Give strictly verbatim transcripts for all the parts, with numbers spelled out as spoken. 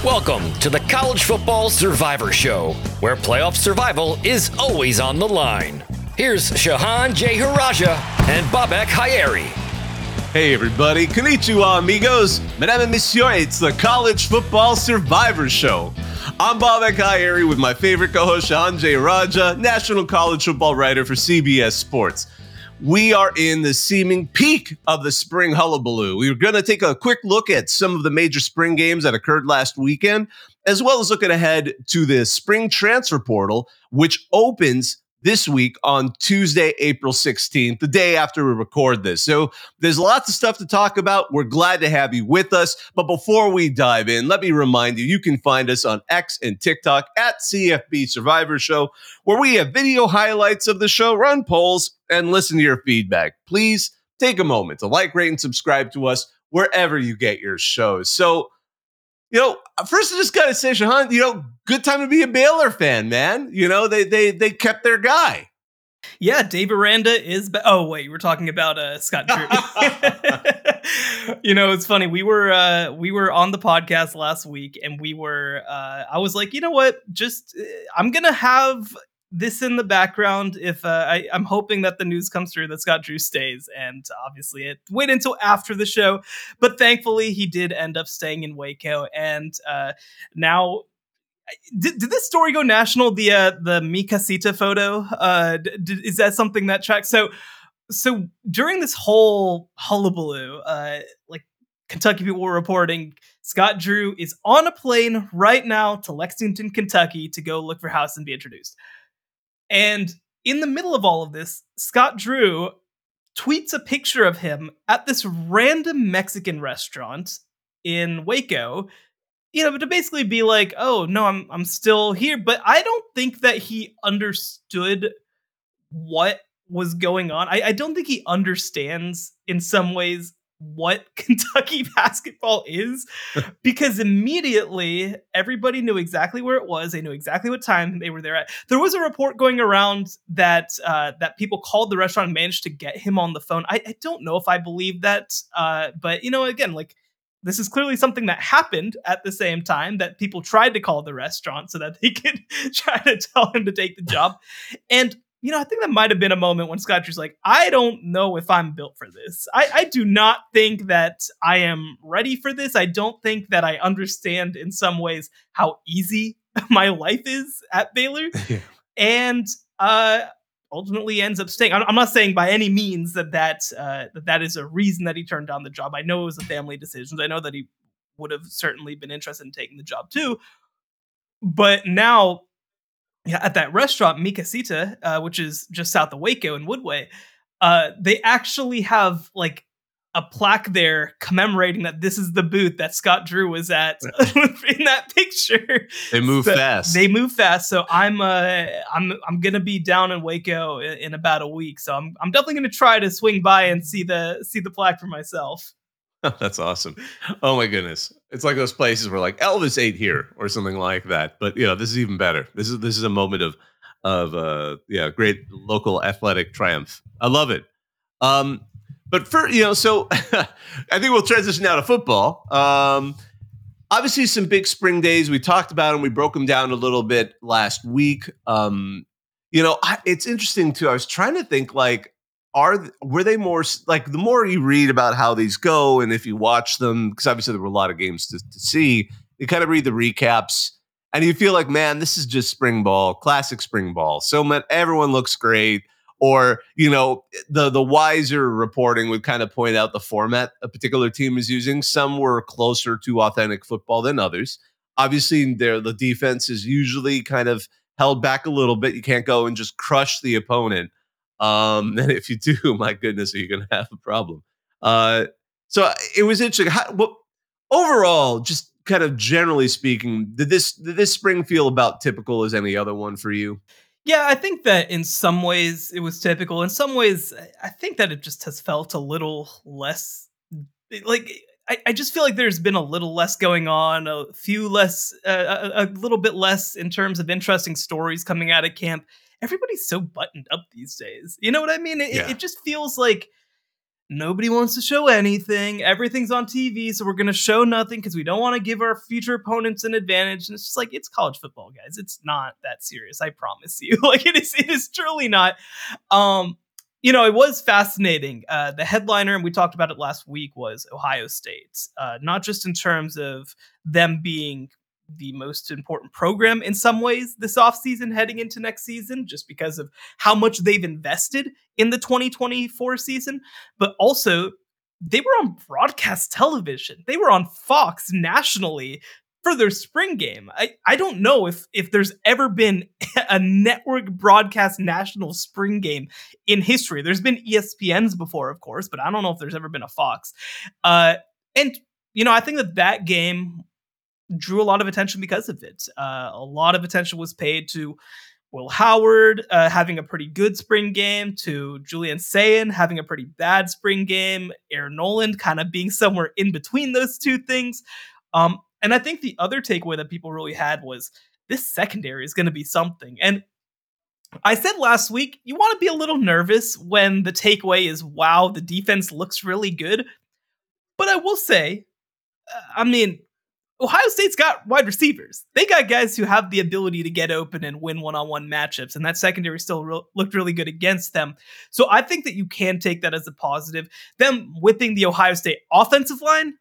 Welcome to the College Football Survivor Show, where playoff survival is always on the line. Here's Shahan Jeyarajah and Babak Ha'Eri. Hey everybody, konnichiwa amigos, mesdames et messieurs, it's the College Football Survivor Show. I'm Babak Ha'Eri with my favorite co-host Shahan Jeyarajah, national college football writer for C B S Sports. We are in the seeming peak of the spring hullabaloo. We're going to take a quick look at some of the major spring games that occurred last weekend, as well as looking ahead to the spring transfer portal, which opens this week on Tuesday, April sixteenth, the day after we record this. So there's lots of stuff to talk about. We're glad to have you with us. But before we dive in, let me remind you, you can find us on X and TikTok at C F B Survivor Show, where we have video highlights of the show, run polls, and listen to your feedback. Please take a moment to like, rate, and subscribe to us wherever you get your shows. So, you know, first I just got to say, Shahan, you know, good time to be a Baylor fan, man. You know, they they they kept their guy. Yeah, Dave Aranda is... Ba- oh, wait, we're talking about uh, Scott Drew. You know, it's funny. We were uh, we were on the podcast last week, and we were... Uh, I was like, you know what? Just... Uh, I'm going to have this in the background if uh, I, I'm hoping that the news comes through that Scott Drew stays. And obviously it wait until after the show, but thankfully he did end up staying in Waco. And uh, now, did, did this story go national? The uh, the Mi Casita photo, uh, did, is that something that tracks? So, so during this whole hullabaloo, uh, like Kentucky people were reporting, Scott Drew is on a plane right now to Lexington, Kentucky to go look for house and be introduced. And in the middle of all of this, Scott Drew tweets a picture of him at this random Mexican restaurant in Waco, you know, to basically be like, oh, no, I'm I'm still here. But I don't think that he understood what was going on. I, I don't think he understands in some ways what Kentucky basketball is, because immediately everybody knew exactly where it was. They knew exactly what time they were there at. There was a report going around that uh, that people called the restaurant and managed to get him on the phone. I, I don't know if I believe that, uh, but you know, again, like this is clearly something that happened at the same time that people tried to call the restaurant so that they could try to tell him to take the job. And you know, I think that might have been a moment when Scott Drew's like, I don't know if I'm built for this. I, I do not think that I am ready for this. I don't think that I understand in some ways how easy my life is at Baylor. Yeah. And uh, ultimately ends up staying. I'm, I'm not saying by any means that that, uh, that that is a reason that he turned down the job. I know it was a family decision. I know that he would have certainly been interested in taking the job too. But now... yeah, at that restaurant, Mi Casita, uh, which is just south of Waco in Woodway, uh, they actually have like a plaque there commemorating that this is the booth that Scott Drew was at in that picture. They move so fast. They move fast. So I'm uh, I'm I'm gonna be down in Waco in, in about a week. So I'm I'm definitely gonna try to swing by and see the see the plaque for myself. That's awesome. Oh my goodness. It's like those places where like Elvis ate here or something like that. But you know, this is even better. This is this is a moment of of uh yeah, great local athletic triumph. I love it. Um but for you know, so I think we'll transition now to football. Um obviously some big spring days. We talked about them, we broke them down a little bit last week. Um, you know, I, it's interesting too. I was trying to think like Are were they more like the more you read about how these go, and if you watch them, because obviously there were a lot of games to, to see, you kind of read the recaps, and you feel like, man, this is just spring ball, classic spring ball. So man, everyone looks great, or you know, the the wiser reporting would kind of point out the format a particular team is using. Some were closer to authentic football than others. Obviously, there the defense is usually kind of held back a little bit. You can't go and just crush the opponent. Um, and if you do, my goodness, are you going to have a problem? Uh, so it was interesting. How, what, overall, just kind of generally speaking, did this did this spring feel about typical as any other one for you? Yeah, I think that in some ways it was typical. In some ways, I think that it just has felt a little less like. I, I just feel like there's been a little less going on, a few less, uh, a, a little bit less in terms of interesting stories coming out of camp. Everybody's so buttoned up these days. You know what I mean? It, yeah. it just feels like nobody wants to show anything. Everything's on T V, so we're going to show nothing because we don't want to give our future opponents an advantage. And it's just like, it's college football, guys. It's not that serious. I promise you. Like, it is, it is truly not. Um, you know, it was fascinating. Uh, the headliner, and we talked about it last week, was Ohio State. Uh, not just in terms of them being the most important program in some ways this offseason heading into next season, just because of how much they've invested in the twenty twenty-four season, but also they were on broadcast television. They were on Fox nationally for their spring game. I, I don't know if, if there's ever been a network broadcast national spring game in history. There's been E S P N's before, of course, but I don't know if there's ever been a Fox. Uh, and, you know, I think that that game drew a lot of attention because of it. Uh, a lot of attention was paid to Will Howard uh, having a pretty good spring game, to Julian Sayin having a pretty bad spring game, Aaron Noland kind of being somewhere in between those two things. Um, and I think the other takeaway that people really had was this secondary is going to be something. And I said last week, you want to be a little nervous when the takeaway is, wow, the defense looks really good. But I will say, uh, I mean, Ohio State's got wide receivers. They got guys who have the ability to get open and win one-on-one matchups, and that secondary still re- looked really good against them. So I think that you can take that as a positive. Them whipping the Ohio State offensive line,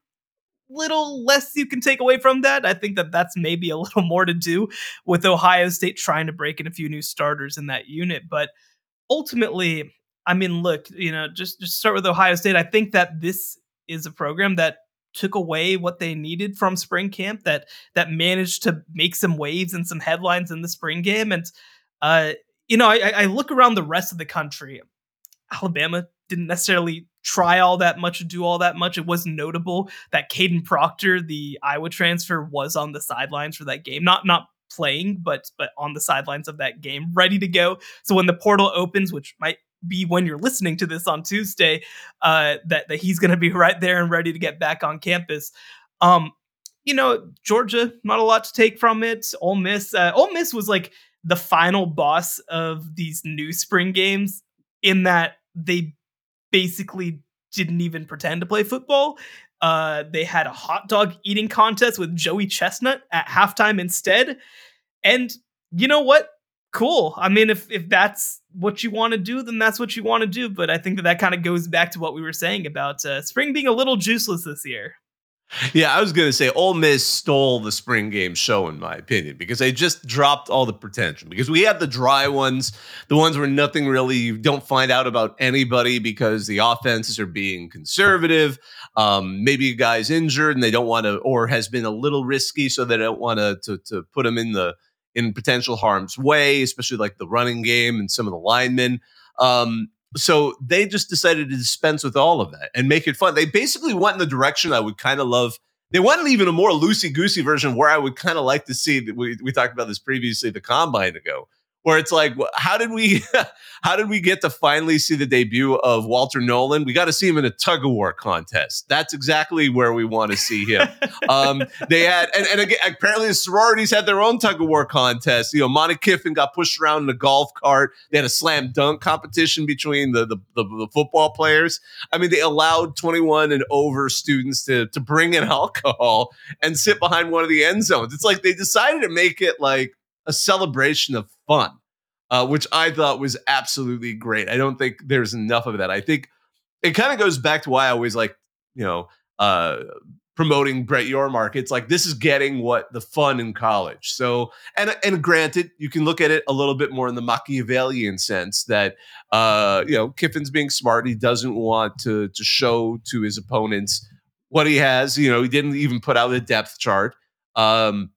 little less you can take away from that. I think that that's maybe a little more to do with Ohio State trying to break in a few new starters in that unit. But ultimately, I mean, look, you know, just, just start with Ohio State. I think that this is a program that took away what they needed from spring camp, that that managed to make some waves and some headlines in the spring game. And, uh, you know, I, I look around the rest of the country. Alabama didn't necessarily try all that much, do all that much. It was notable that Caden Proctor, the Iowa transfer, was on the sidelines for that game. Not not playing, but but on the sidelines of that game, ready to go. So when the portal opens, which might be when you're listening to this on Tuesday, uh, that, that he's going to be right there and ready to get back on campus. Um, you know, Georgia, not a lot to take from it. Ole Miss, uh, Ole Miss was like the final boss of these new spring games in that they basically didn't even pretend to play football. Uh, they had a hot dog eating contest with Joey Chestnut at halftime instead. And you know what? Cool. I mean, if if that's what you want to do, then that's what you want to do. But I think that that kind of goes back to what we were saying about uh, spring being a little juiceless this year. Yeah, I was going to say Ole Miss stole the spring game show, in my opinion, because they just dropped all the pretension. Because we had the dry ones, the ones where nothing really, you don't find out about anybody because the offenses are being conservative. Um, maybe a guy's injured and they don't want to, or has been a little risky, so they don't want to to to put him in the in potential harm's way, especially like the running game and some of the linemen. Um, so they just decided to dispense with all of that and make it fun. They basically went in the direction I would kind of love. They went in even a more loosey-goosey version where I would kind of like to see, we, we talked about this previously, the combine ago, where it's like, how did we how did we get to finally see the debut of Walter Nolan? We got to see him in a tug-of-war contest. That's exactly where we want to see him. um, they had, and, and again, apparently the sororities had their own tug-of-war contest. You know, Monty Kiffin got pushed around in a golf cart. They had a slam dunk competition between the, the, the, the football players. I mean, they allowed twenty-one and over students to, to bring in alcohol and sit behind one of the end zones. It's like they decided to make it like a celebration of fun, uh, which I thought was absolutely great. I don't think there's enough of that. I think it kind of goes back to why I always like, you know, uh, promoting Brett Yormark. It's like, this is getting what the fun in college. So, and and granted, you can look at it a little bit more in the Machiavellian sense that, uh, you know, Kiffin's being smart. He doesn't want to to show to his opponents what he has. You know, he didn't even put out a depth chart. Um,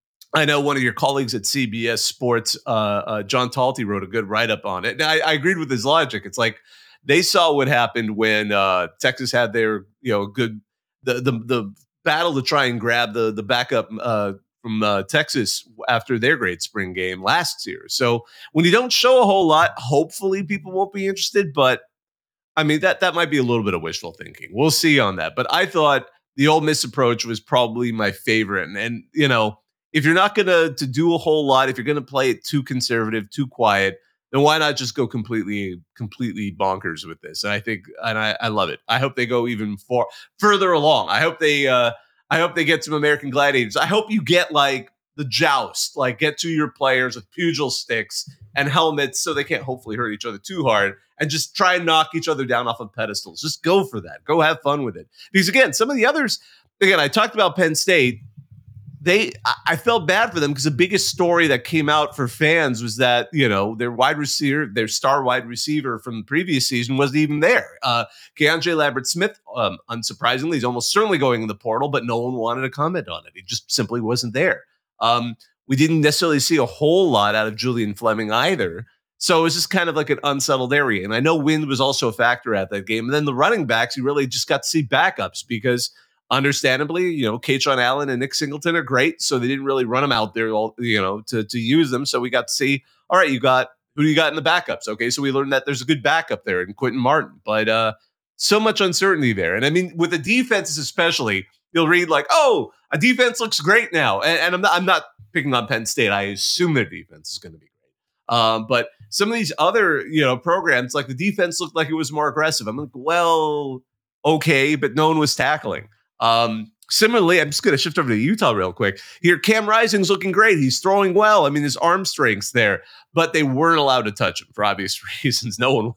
I know one of your colleagues at C B S Sports, uh, uh, John Talty, wrote a good write-up on it. And I, I agreed with his logic. It's like they saw what happened when uh, Texas had their, you know, good the the the battle to try and grab the the backup uh, from uh, Texas after their great spring game last year. So when you don't show a whole lot, hopefully people won't be interested. But I mean, that that might be a little bit of wishful thinking. We'll see on that. But I thought the Ole Miss approach was probably my favorite. And, and you know, if you're not going to to do a whole lot, if you're going to play it too conservative, too quiet, then why not just go completely, completely bonkers with this? And I think, and I, I love it. I hope they go even far further along. I hope they, uh, I hope they get some American Gladiators. I hope you get like the joust, like get to your players with pugil sticks and helmets so they can't hopefully hurt each other too hard and just try and knock each other down off of pedestals. Just go for that. Go have fun with it. Because again, some of the others, again, I talked about Penn State. They, I felt bad for them because the biggest story that came out for fans was that, you know, their wide receiver, their star wide receiver from the previous season wasn't even there. Uh, Keandre Lambert-Smith, um, unsurprisingly, is almost certainly going in the portal, but no one wanted to comment on it. He just simply wasn't there. Um, we didn't necessarily see a whole lot out of Julian Fleming either. So it was just kind of like an unsettled area. And I know wind was also a factor at that game. And then the running backs, you really just got to see backups because understandably, you know, Kaytron Allen and Nick Singleton are great. So they didn't really run them out there, all, you know, to, to use them. So we got to see, all right, you got, who do you got in the backups? Okay. So we learned that there's a good backup there in Quentin Martin, but uh, so much uncertainty there. And I mean, with the defenses, especially, you'll read like, oh, a defense looks great now. And, and I'm not, I'm not picking on Penn State. I assume their defense is going to be great. Um, but some of these other, you know, programs, like the defense looked like it was more aggressive. I'm like, well, okay, but no one was tackling. Um, similarly, I'm just going to shift over to Utah real quick. Here, Cam Rising's looking great. He's throwing well. I mean, his arm strength's there, but they weren't allowed to touch him for obvious reasons. No one,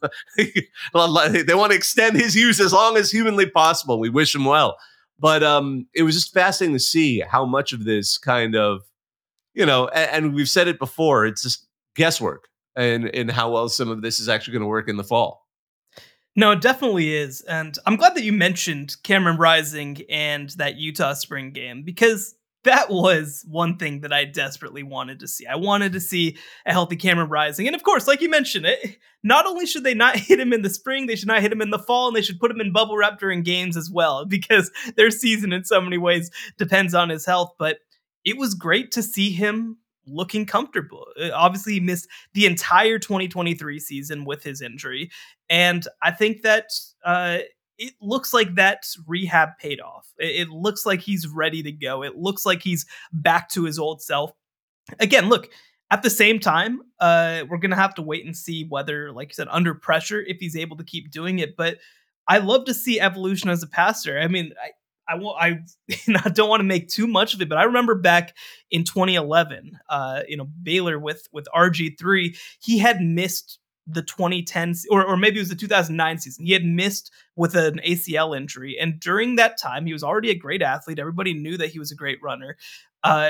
they want to extend his use as long as humanly possible. We wish him well. But um, it was just fascinating to see how much of this kind of, you know, and, and we've said it before, it's just guesswork and, and how well some of this is actually going to work in the fall. No, it definitely is. And I'm glad that you mentioned Cameron Rising and that Utah spring game, because that was one thing that I desperately wanted to see. I wanted to see a healthy Cameron Rising. And of course, like you mentioned, it, not only should they not hit him in the spring, they should not hit him in the fall, and they should put him in bubble wrap during games as well, because their season in so many ways depends on his health. But it was great to see him looking comfortable. Obviously, he missed the entire twenty twenty-three season with his injury. And I think that uh, it looks like that rehab paid off. It, it looks like he's ready to go. It looks like he's back to his old self. Again, look, at the same time, uh, we're going to have to wait and see whether, like you said, under pressure, if he's able to keep doing it. But I love to see evolution as a passer. I mean, I, I, won't, I, I don't want to make too much of it, but I remember back in twenty eleven, uh, you know, Baylor with, with R G three, he had missed the twenty ten, or, or maybe it was the two thousand nine season. He had missed with an A C L injury. And during that time, he was already a great athlete. Everybody knew that he was a great runner. Uh,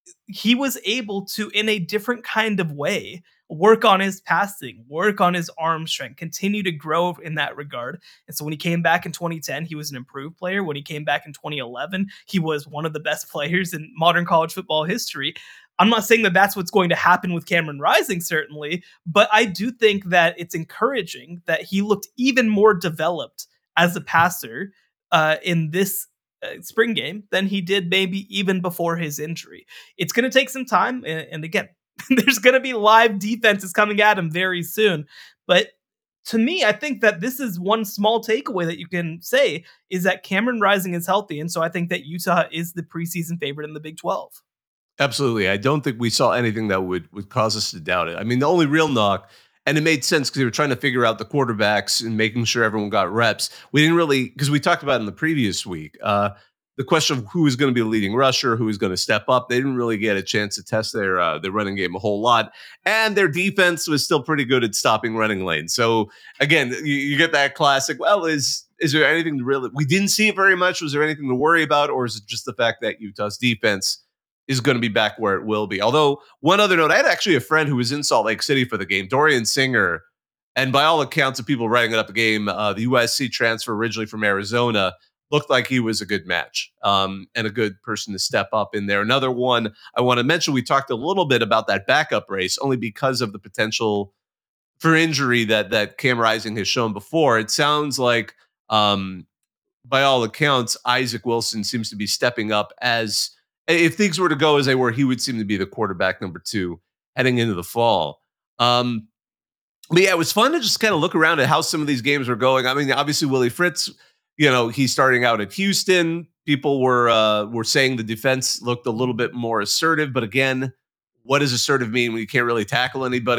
he was able to, in a different kind of way, work on his passing, work on his arm strength, continue to grow in that regard. And so when he came back in twenty ten, he was an improved player. When he came back in twenty eleven, he was one of the best players in modern college football history. I'm not saying that that's what's going to happen with Cameron Rising, certainly, but I do think that it's encouraging that he looked even more developed as a passer uh, in this uh, spring game than he did maybe even before his injury. It's going to take some time. And, and again, there's going to be live defenses coming at him very soon. But to me, I think that this is one small takeaway that you can say is that Cameron Rising is healthy. And so I think that Utah is the preseason favorite in the Big twelve. Absolutely. I don't think we saw anything that would, would cause us to doubt it. I mean, the only real knock, and it made sense because they were trying to figure out the quarterbacks and making sure everyone got reps. We didn't really, because we talked about it in the previous week, uh, the question of who is going to be the leading rusher, who is going to step up. They didn't really get a chance to test their uh, their running game a whole lot. And their defense was still pretty good at stopping running lanes. So again, you, you get that classic, well, is is there anything to really, we didn't see it very much. Was there anything to worry about? Or is it just the fact that Utah's defense is going to be back where it will be? Although, one other note, I had actually a friend who was in Salt Lake City for the game, Dorian Singer, and by all accounts of people writing it up a game, uh, the U S C transfer originally from Arizona, looked like he was a good match um, and a good person to step up in there. Another one I want to mention, we talked a little bit about that backup race, only because of the potential for injury that that Cam Rising has shown before. It sounds like, um, by all accounts, Isaac Wilson seems to be stepping up as, if things were to go as they were, he would seem to be the quarterback number two heading into the fall. Um, but yeah, it was fun to just kind of look around at how some of these games were going. I mean, obviously Willie Fritz, you know, he's starting out at Houston. People were uh, were saying the defense looked a little bit more assertive, but again, what does assertive mean when you can't really tackle anybody?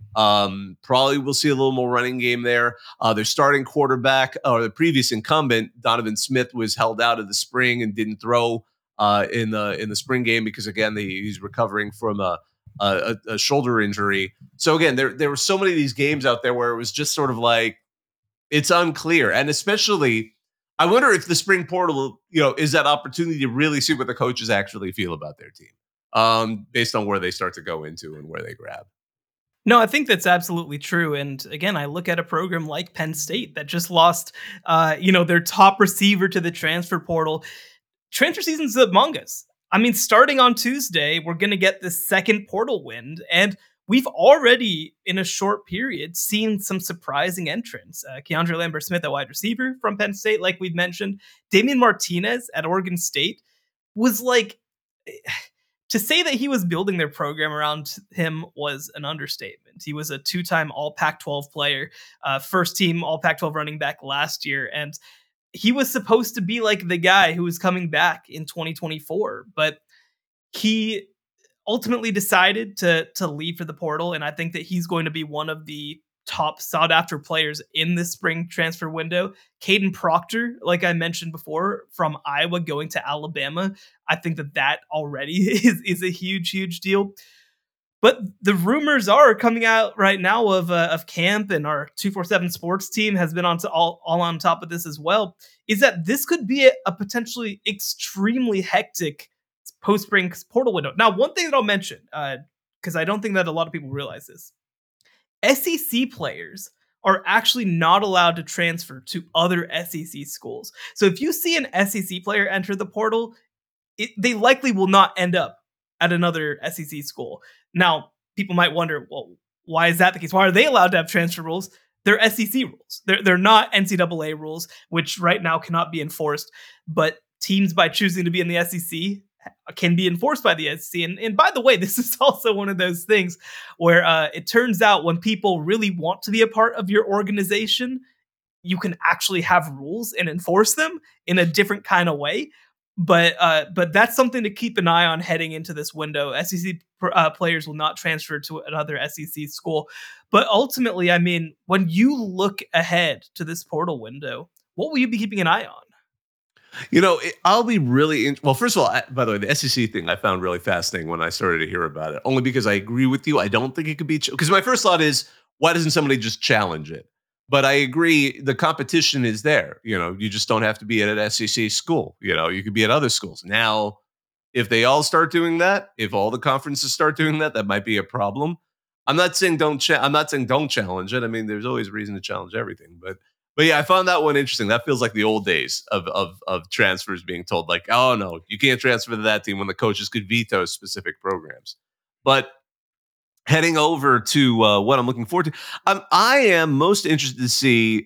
Um, probably we'll see a little more running game there. Uh, their starting quarterback, or the previous incumbent, Donovan Smith, was held out of the spring and didn't throw uh, in the in the spring game because, again, the, he's recovering from a, a, a shoulder injury. So, again, there there were so many of these games out there where it was just sort of like, it's unclear. And especially, I wonder if the spring portal, you know, is that opportunity to really see what the coaches actually feel about their team, um, based on where they start to go into and where they grab. No, I think that's absolutely true. And again, I look at a program like Penn State that just lost, uh, you know, their top receiver to the transfer portal. Transfer season's among us. I mean, starting on Tuesday, we're going to get the second portal wind, and we've already, in a short period, seen some surprising entrants. Uh, Keandre Lambert-Smith, a wide receiver from Penn State, like we've mentioned. Damian Martinez at Oregon State was like... To say that he was building their program around him was an understatement. He was a two-time All Pac twelve player, uh, first-team All Pac twelve running back last year, and he was supposed to be like the guy who was coming back in twenty twenty-four, but he ultimately decided to to leave for the portal, and I think that he's going to be one of the top sought-after players in this spring transfer window. Caden Proctor, like I mentioned before, from Iowa going to Alabama. I think that that already is, is a huge, huge deal. But the rumors are coming out right now of uh, of camp, and our two forty-seven Sports team has been on to all, all on top of this as well, is that this could be a, a potentially extremely hectic post-spring portal window. Now, one thing that I'll mention, because uh, I don't think that a lot of people realize this, S E C players are actually not allowed to transfer to other S E C schools. So if you see an S E C player enter the portal, it, they likely will not end up at another S E C school. Now, people might wonder, well, why is that the case? Why are they allowed to have transfer rules? They're S E C rules. They're, they're not N C double A rules, which right now cannot be enforced. But teams, by choosing to be in the S E C, can be enforced by the S E C. And, and by the way, this is also one of those things where uh, it turns out when people really want to be a part of your organization, you can actually have rules and enforce them in a different kind of way. But uh, but that's something to keep an eye on heading into this window. S E C uh, players will not transfer to another S E C school. But ultimately, I mean, when you look ahead to this portal window, what will you be keeping an eye on? You know, it, I'll be really in, well. First of all, I, by the way, the S E C thing I found really fascinating when I started to hear about it. Only because I agree with you. I don't think it could be because ch- my first thought is, why doesn't somebody just challenge it? But I agree, the competition is there. You know, you just don't have to be at an S E C school. You know, you could be at other schools. Now, if they all start doing that, if all the conferences start doing that, that might be a problem. I'm not saying don't. Cha- I'm not saying don't challenge it. I mean, there's always a reason to challenge everything, but. But yeah, I found that one interesting. That feels like the old days of, of of transfers being told like, oh no, you can't transfer to that team when the coaches could veto specific programs. But heading over to uh, what I'm looking forward to, um, I am most interested to see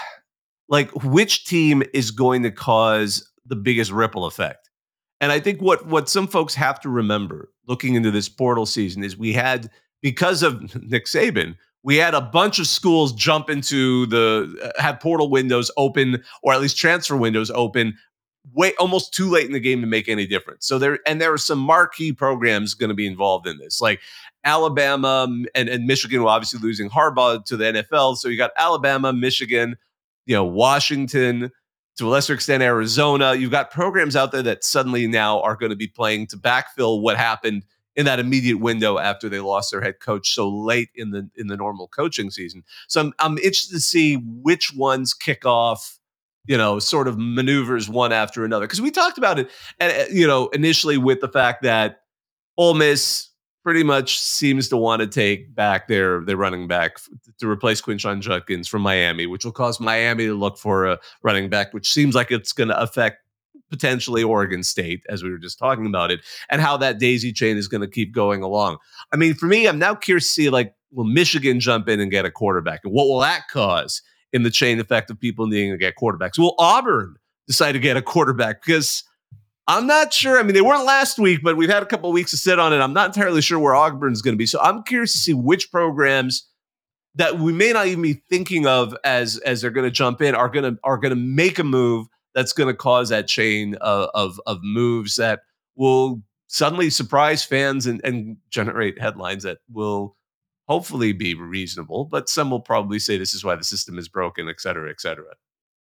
like which team is going to cause the biggest ripple effect. And I think what what some folks have to remember looking into this portal season is we had, because of Nick Saban, we had a bunch of schools jump into the, uh, have portal windows open, or at least transfer windows open, way almost too late in the game to make any difference. So there, and there are some marquee programs going to be involved in this, like Alabama and, and Michigan were obviously losing Harbaugh to the N F L. So you got Alabama, Michigan, you know, Washington, to a lesser extent, Arizona. You've got programs out there that suddenly now are going to be playing to backfill what happened in that immediate window after they lost their head coach so late in the in the normal coaching season. So I'm I'm interested to see which ones kick off, you know, sort of maneuvers one after another. Because we talked about it, and you know, initially with the fact that Ole Miss pretty much seems to want to take back their their running back to replace Quinshon Judkins from Miami, which will cause Miami to look for a running back, which seems like it's going to affect potentially Oregon State, as we were just talking about it, and how that daisy chain is going to keep going along. I mean, for me, I'm now curious to see, like, will Michigan jump in and get a quarterback? And what will that cause in the chain effect of people needing to get quarterbacks? Will Auburn decide to get a quarterback? Because I'm not sure. I mean, they weren't last week, but we've had a couple of weeks to sit on it. I'm not entirely sure where Auburn's going to be. So I'm curious to see which programs that we may not even be thinking of as, as they're going to jump in are going to are going to make a move that's going to cause that chain of, of, of moves that will suddenly surprise fans and, and generate headlines that will hopefully be reasonable, but some will probably say this is why the system is broken, et cetera, et cetera.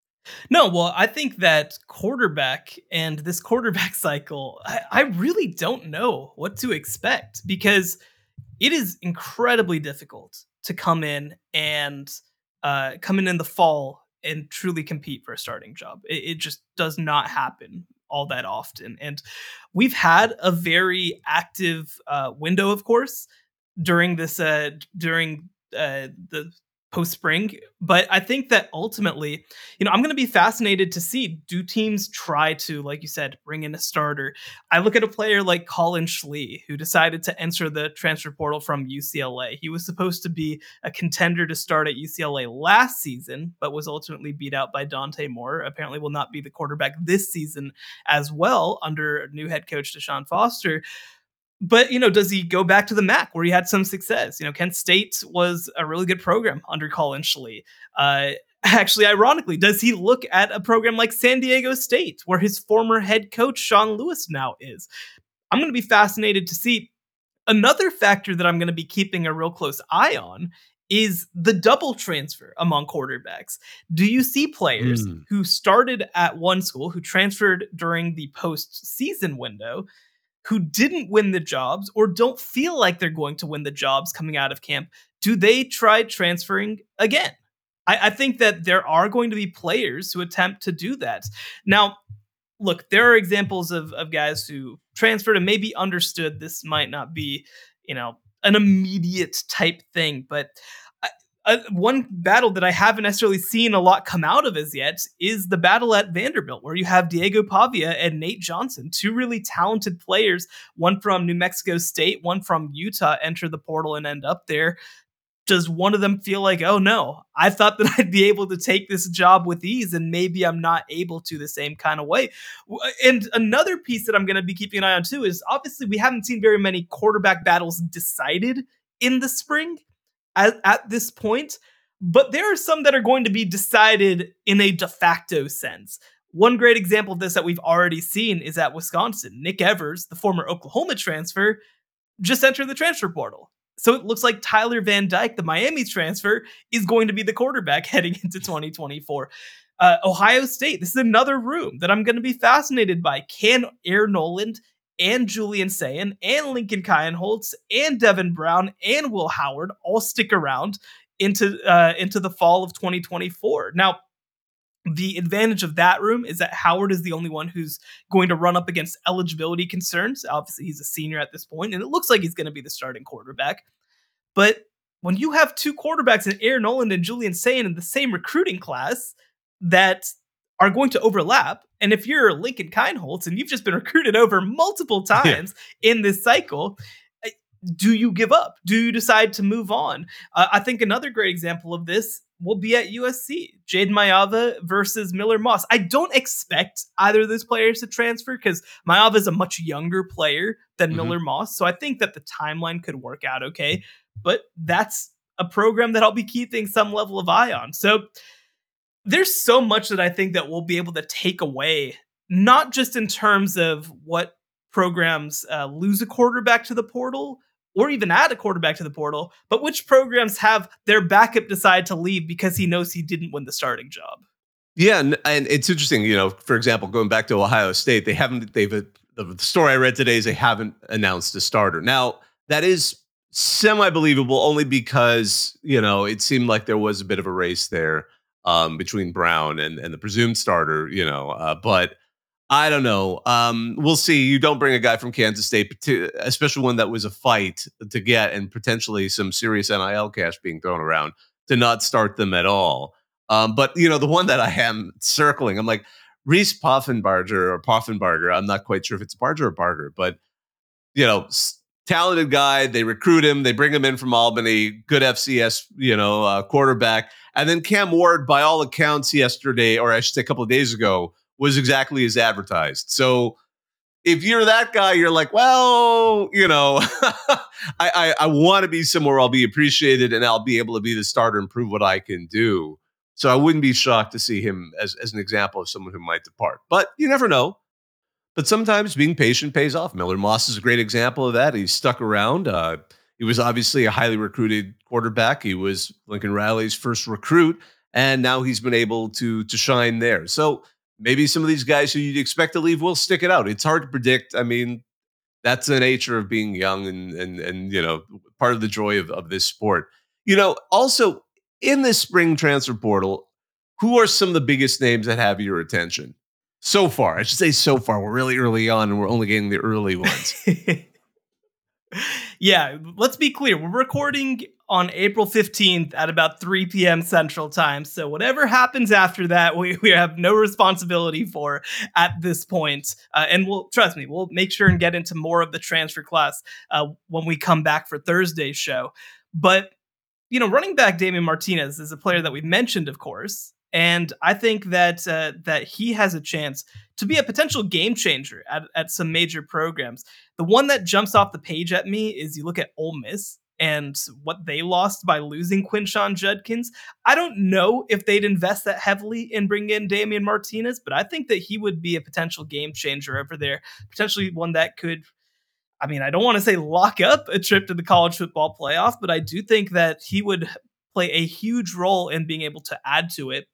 No, well, I think that quarterback and this quarterback cycle, I, I really don't know what to expect because it is incredibly difficult to come in and uh, come in in the fall and truly compete for a starting job. It, it just does not happen all that often. And we've had a very active uh, window, of course, during this, uh, during uh, the post spring. But I think that ultimately, you know, I'm going to be fascinated to see, do teams try to, like you said, bring in a starter? I look at a player like Colin Schley, who decided to enter the transfer portal from U C L A. He was supposed to be a contender to start at U C L A last season, but was ultimately beat out by Dante Moore. Apparently will not be the quarterback this season as well under new head coach Deshaun Foster. But, you know, does he go back to the M A C where he had some success? You know, Kent State was a really good program under Colin Schley. Uh, actually, ironically, does he look at a program like San Diego State where his former head coach, Sean Lewis, now is? I'm going to be fascinated to see. Another factor that I'm going to be keeping a real close eye on is the double transfer among quarterbacks. Do you see players mm. who started at one school, who transferred during the postseason window, who didn't win the jobs or don't feel like they're going to win the jobs coming out of camp? Do they try transferring again? I, I think that there are going to be players who attempt to do that. Now, look, there are examples of, of guys who transferred and maybe understood this might not be, you know, an immediate type thing, but Uh, one battle that I haven't necessarily seen a lot come out of as yet is the battle at Vanderbilt, where you have Diego Pavia and Nate Johnson, two really talented players, one from New Mexico State, one from Utah, enter the portal and end up there. Does one of them feel like, oh no, I thought that I'd be able to take this job with ease and maybe I'm not able to the same kind of way? And another piece that I'm going to be keeping an eye on too is obviously we haven't seen very many quarterback battles decided in the spring At, at this point, but there are some that are going to be decided in a de facto sense. One great example of this that we've already seen is at Wisconsin. Nick Evers, the former Oklahoma transfer, just entered the transfer portal. So it looks like Tyler Van Dyke, the Miami transfer, is going to be the quarterback heading into twenty twenty-four. Uh, Ohio State, this is another room that I'm going to be fascinated by. Can Aaron Noland and Julian Sayin and Lincoln Kienholz and Devin Brown and Will Howard all stick around into uh, into the fall of twenty twenty-four? Now, the advantage of that room is that Howard is the only one who's going to run up against eligibility concerns. Obviously, he's a senior at this point, and it looks like he's going to be the starting quarterback. But when you have two quarterbacks in Aaron Noland and Julian Sayin in the same recruiting class that are going to overlap, and if you're Lincoln Kienholz and you've just been recruited over multiple times yeah. in this cycle, do you give up? Do you decide to move on? Uh, I think another great example of this will be at U S C. Jade Mayava versus Miller Moss. I don't expect either of those players to transfer because Mayava is a much younger player than mm-hmm. Miller Moss. So I think that the timeline could work out okay. But that's a program that I'll be keeping some level of eye on. So there's so much that I think that we'll be able to take away, not just in terms of what programs uh, lose a quarterback to the portal or even add a quarterback to the portal, but which programs have their backup decide to leave because he knows he didn't win the starting job. Yeah, and, and it's interesting, you know, for example, going back to Ohio State, they haven't, they've, the story I read today is they haven't announced a starter. Now, that is semi-believable only because, you know, it seemed like there was a bit of a race there um, between Brown and, and the presumed starter, you know, uh, but I don't know. Um, we'll see. You don't bring a guy from Kansas State, to, especially one that was a fight to get and potentially some serious N I L cash being thrown around, to not start them at all. Um, but, you know, the one that I am circling, I'm like, Reese Poffenbarger or Poffenbarger. I'm not quite sure if it's Barger or Barger, but, you know, talented guy. They recruit him. They bring him in from Albany. Good F C S, you know, uh, quarterback. And then Cam Ward, by all accounts yesterday, or I should say a couple of days ago, was exactly as advertised. So if you're that guy, you're like, well, you know, I, I, I want to be somewhere I'll be appreciated and I'll be able to be the starter and prove what I can do. So I wouldn't be shocked to see him as, as an example of someone who might depart. But you never know. But sometimes being patient pays off. Miller Moss is a great example of that. He's stuck around. Uh, He was obviously a highly recruited quarterback. He was Lincoln Riley's first recruit, and now he's been able to to shine there. So maybe some of these guys who you'd expect to leave will stick it out. It's hard to predict. I mean, that's the nature of being young and and and you know, part of the joy of, of this sport. You know, also in this spring transfer portal, who are some of the biggest names that have your attention so far? I should say so far. We're really early on and we're only getting the early ones. Yeah, let's be clear. We're recording on April fifteenth at about three p.m. Central Time. So whatever happens after that, we, we have no responsibility for at this point. Uh, and we'll, trust me, we'll make sure and get into more of the transfer class uh, when we come back for Thursday's show. But, you know, running back Damien Martinez is a player that we mentioned, of course. And I think that uh, that he has a chance to be a potential game changer at, at some major programs. The one that jumps off the page at me is you look at Ole Miss and what they lost by losing Quinshon Judkins. I don't know if they'd invest that heavily in bringing in Damien Martinez, but I think that he would be a potential game changer over there, potentially one that could, I mean, I don't want to say lock up a trip to the college football playoff, but I do think that he would play a huge role in being able to add to it.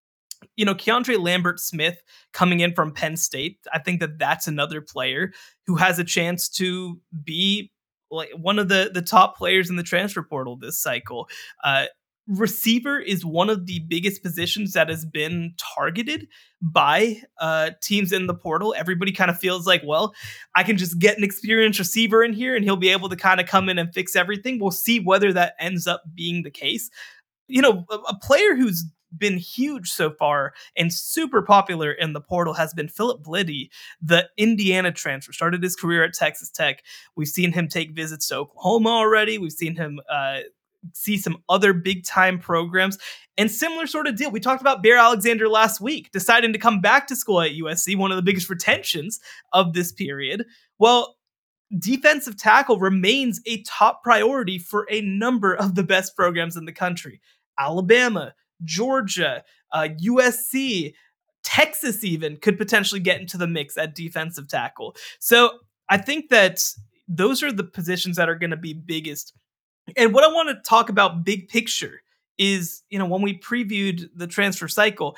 You know, Keandre Lambert-Smith coming in from Penn State, I think that that's another player who has a chance to be like one of the, the top players in the transfer portal this cycle. Uh, receiver is one of the biggest positions that has been targeted by uh, teams in the portal. Everybody kind of feels like, well, I can just get an experienced receiver in here and he'll be able to kind of come in and fix everything. We'll see whether that ends up being the case. You know, a, a player who's been huge so far and super popular in the portal has been Philip Bliddy, the Indiana transfer. Started his career at Texas Tech. We've seen him take visits to Oklahoma already. We've seen him uh, see some other big time programs and similar sort of deal. We talked about Bear Alexander last week, deciding to come back to school at U S C, one of the biggest retentions of this period. Well, defensive tackle remains a top priority for a number of the best programs in the country. Alabama, Georgia, uh, U S C, Texas even could potentially get into the mix at defensive tackle. So I think that those are the positions that are going to be biggest. And what I want to talk about big picture is, you know, when we previewed the transfer cycle,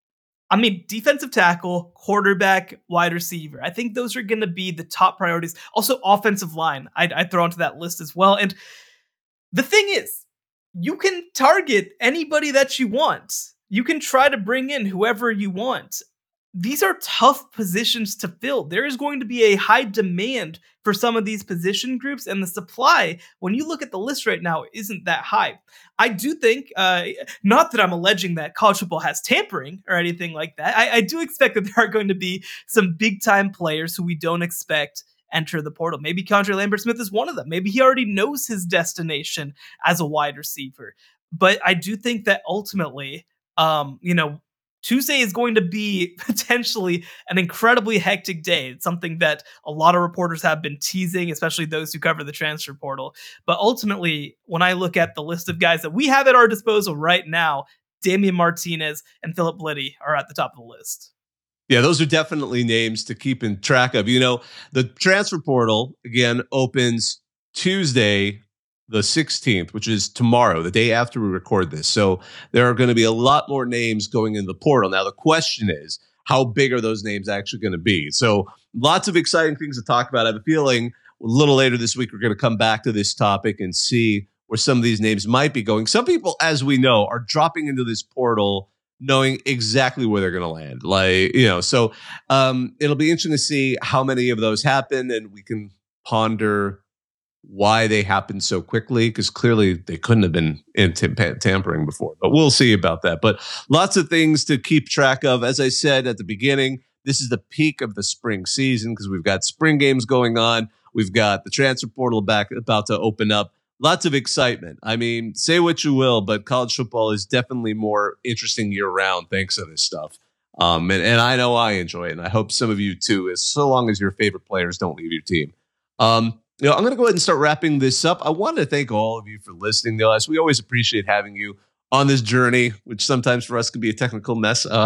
I mean, defensive tackle, quarterback, wide receiver. I think those are going to be the top priorities. Also, offensive line, I'd, I'd throw into that list as well. And the thing is, you can target anybody that you want. You can try to bring in whoever you want. These are tough positions to fill. There is going to be a high demand for some of these position groups, and the supply, when you look at the list right now, isn't that high. I do think, uh, not that I'm alleging that college football has tampering or anything like that. I, I do expect that there are going to be some big-time players who we don't expect enter the portal. Maybe Keandre Lambert-Smith is one of them. Maybe he already knows his destination as a wide receiver. But I do think that ultimately, um, you know, Tuesday is going to be potentially an incredibly hectic day. It's something that a lot of reporters have been teasing, especially those who cover the transfer portal. But ultimately, when I look at the list of guys that we have at our disposal right now, Damien Martinez and Philip Bliddy are at the top of the list. Yeah, those are definitely names to keep in track of. You know, the transfer portal, again, opens Tuesday, the sixteenth, which is tomorrow, the day after we record this. So there are going to be a lot more names going in the portal. Now, the question is, how big are those names actually going to be? So lots of exciting things to talk about. I have a feeling a little later this week, we're going to come back to this topic and see where some of these names might be going. Some people, as we know, are dropping into this portal knowing exactly where they're going to land. Like, you know, so um, it'll be interesting to see how many of those happen, and we can ponder why they happened so quickly, because clearly they couldn't have been in t- tampering before, but we'll see about that. But lots of things to keep track of. As I said at the beginning, this is the peak of the spring season because we've got spring games going on. We've got the transfer portal back about to open up. Lots of excitement. I mean, say what you will, but college football is definitely more interesting year round thanks to this stuff. Um, and, and I know I enjoy it, and I hope some of you too, as so long as your favorite players don't leave your team. Um, You know, I'm going to go ahead and start wrapping this up. I want to thank all of you for listening to us. We always appreciate having you on this journey, which sometimes for us can be a technical mess. Uh,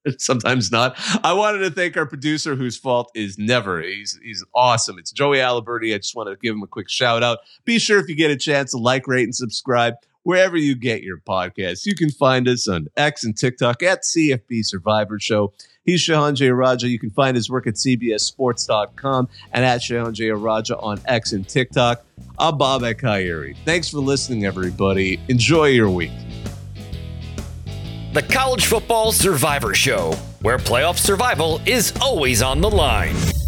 Sometimes not. I wanted to thank our producer, whose fault is never. He's he's awesome. It's Joey Aliberti. I just want to give him a quick shout out. Be sure if you get a chance to like, rate, and subscribe wherever you get your podcasts. You can find us on X and TikTok at C F B Survivor Show. He's Shahan Jeyarajah. You can find his work at C B S Sports dot com and at Shahan Jeyarajah on X and TikTok. I'm Bobak Ha'Eri. Thanks for listening, everybody. Enjoy your week. The College Football Survivor Show, where playoff survival is always on the line.